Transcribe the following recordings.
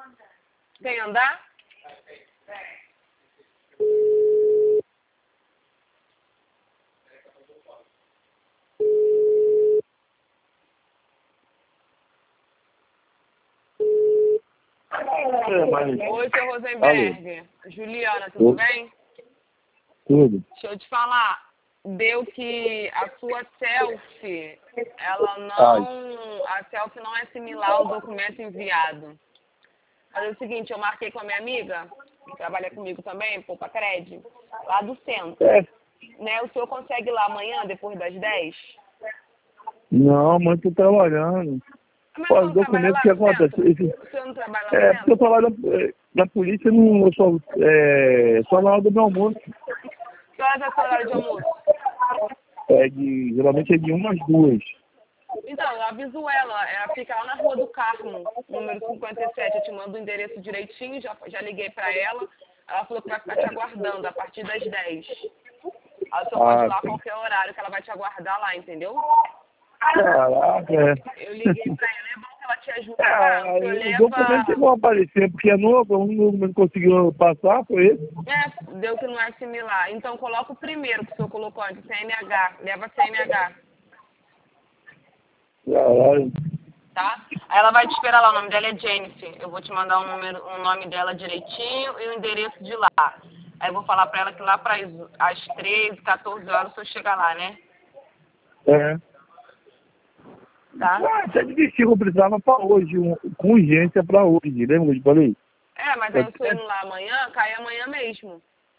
Tem andar? Oi, seu Rosenberg. Juliana, tudo bem? Tudo. Deixa eu te falar. Deu que a sua selfie, a selfie não é similar ao documento enviado. Mas é o seguinte, eu marquei com a minha amiga, que trabalha comigo também, Poupa Cred, lá do centro. Né? O senhor consegue ir lá amanhã, depois das 10? Não, mas tô trabalhando. Mas Pô, o os senhor trabalha documentos lá que no acontecem. centro? O senhor não trabalha lá no Porque centro? eu trabalho na polícia, não, eu só na hora do meu almoço. Que horas é o seu horário de almoço? Geralmente é de 1 às 2. Então, eu aviso ela fica lá na Rua do Carmo, número 57, eu te mando o endereço direitinho, já liguei pra ela, ela falou que vai ficar te aguardando a partir das 10. Aí o senhor pode ir lá a qualquer horário que ela vai te aguardar lá, entendeu? Caraca, Eu liguei pra ela, é bom que ela te ajude, tá? O senhor os documentos vão aparecer, porque é novo, um documento conseguiu passar, foi esse. Deu que não é similar. Então coloca o primeiro que o senhor colocou antes, CNH, leva CNH. Caralho. Tá? Aí ela vai te esperar lá, o nome dela é Jennifer. Eu vou te mandar o nome dela direitinho e o endereço de lá. Aí eu vou falar pra ela que lá para as 13, 14 horas o senhor chega lá, né? Tá? Até desistiu, eu precisava pra hoje, com urgência pra hoje, lembra que eu te falei? Mas aí o senhor indo lá amanhã, cai amanhã mesmo.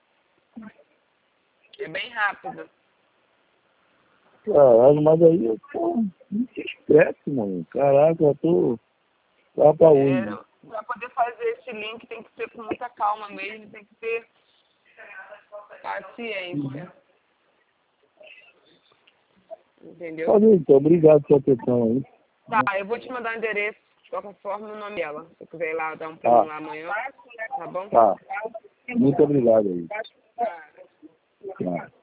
É bem rápido. Caralho, mas aí eu tô muito estresse, mano. Caraca, eu tô lá pra hoje. Pra poder fazer esse link tem que ser com muita calma mesmo, tem que ter paciência. Entendeu? Valeu, então, obrigado pela atenção aí. Tá, eu vou te mandar o endereço, de qualquer forma, o nome dela. Se você quiser ir lá dar um pulo lá amanhã, tá bom? Tá. Muito obrigado aí. Tá.